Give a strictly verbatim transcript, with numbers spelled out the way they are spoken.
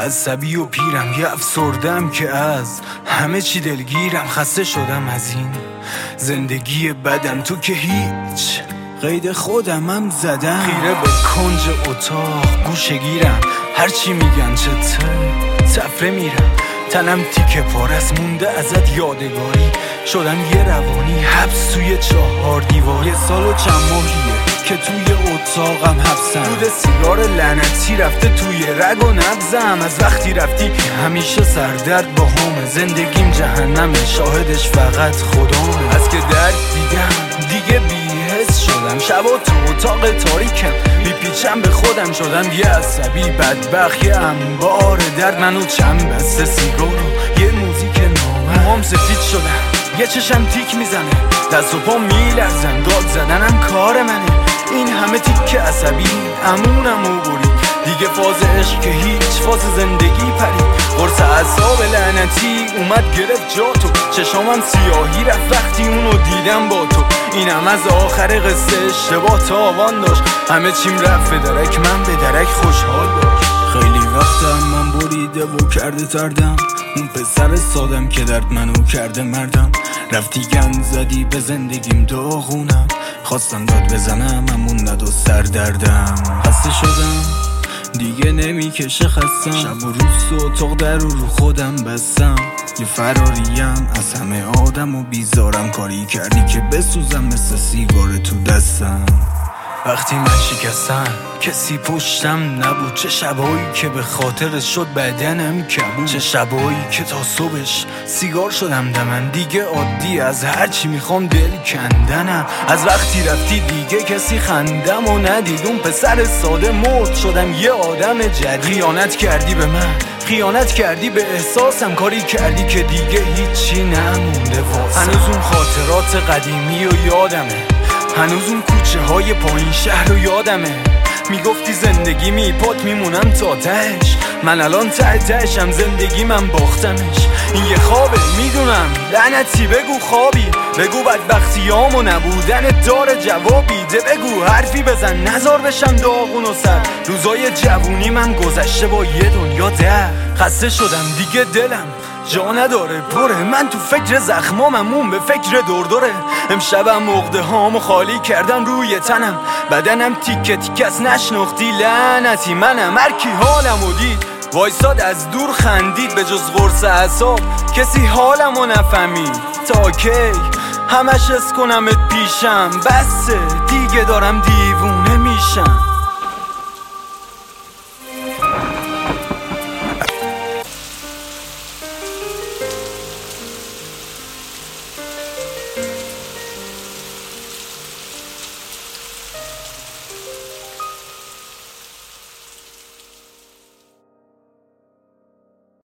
عصبی و پیرم یه افسردم که از همه چی دلگیرم. خسته شدم از این زندگی بدم، تو که هیچ قید خودمم زدم. خیره به کنج اتاق گوشه گیرم، هرچی میگن چته تفره میرم. تنم تیکه پارست مونده ازت یادگاری، شدم یه روانی حبس توی چهار دیوار. یه سال و چند ماهیه که توی اتاقم حبسم، دود سیگار لعنتی رفته توی رگ و نبزم. از وقتی رفتی همیشه سردرد با همه، زندگیم جهنمه شاهدش فقط خدامه. از که درد دیدم دیگه بی‌حس شدم، شبا تو اتاق تاریکم میپیچم به خودم. شدم یه عصبی بدبخت، یه انبار درد، منو چند بسته سیگار و یه موزیک نامه. موهام سفید شدم، یه چشم تیک میزنه، دست و پا میلرزن، داد زدنم کار منه. این همه تیک عصبی امونم و برید، دیگه فاز عشق که هیچ، فاز زندگی پرید. قرص اعصاب لعنتی اومد گرفت جا تو، چشامم سیاهی رفت وقتی اونو دیدم با تو. اینم از آخر قصه اشتباه تاوان داشت، همه چیم رفت به درک، من به درک خوشحال داشت. خیلی وقتم من بریده و کرده تردم، اون پسر سادم که درد منو کرده مردم. رفتی گند زدی به زندگیم داغونم، خواستم داد بزنم امون ند و سر دردم. خسته شدم دیگه نمیکشه خستم، شب و روز تو اتاق در رو رو خودم بستم. یه فراریم از همه آدم و بیزارم، کاری کردی که بسوزم مثل سیگار تو دستم. وقتی من شکستم کسی پشتم نبود، چه شبایی که به خاطر شد بدنم کبود، چه شبایی که تا صبحش سیگار شدم دمن. دیگه عادی از هرچی میخوام دل کندنم. از وقتی رفتی دیگه کسی خندم و ندید، اون پسر ساده مرد شدم یه آدم جدید. خیانت کردی به من، خیانت کردی به احساسم، کاری کردی که دیگه هیچی نمونده واسم. هنوز اون خاطرات قدیمی و یادمه، هنوز اون کوچه های پایین شهر رو یادمه. میگفتی زندگی میپات میمونم تا تهش، من الان ته تهشم، زندگی من باختمش. این یه خوابه میدونم لعنتی، بگو خوابی، بگو بدبختیام و نبودن داره جوابی ده. بگو حرفی بزن نزار بشم داغون و سر، روزای جوونی من گذشته با یه دنیا در. خسته شدم دیگه دلم جا نداره پره، من تو فکر زخمامم به فکر دردره. امشبم عقده هامو خالی کردم روی تنم، بدنم تیکه تیکه از نشناختی لعنتی منم. هر کی حالمو دید وایساد از دور خندید، به جز قرص اعصاب کسی حالمو نفهمید. تا کی همش اس کنمت پیشم، بسه دیگه دارم دیوونه میشم.